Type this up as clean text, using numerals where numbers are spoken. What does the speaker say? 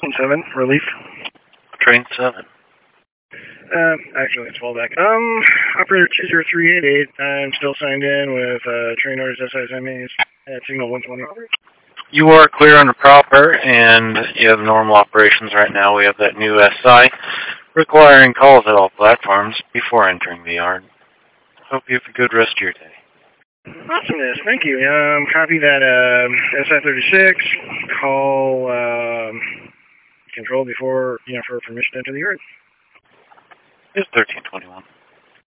7, relief. Train 7. Actually, it's fallback. Operator 20388, I'm still signed in with, train orders SISMAs at signal 120. You are clear under proper, and you have normal operations right now. We have that new SI requiring calls at all platforms before entering the yard. Hope you have a good rest of your day. Awesomeness, thank you. Copy that, SI-36, call, control before, for permission to enter the yard. It's 1321.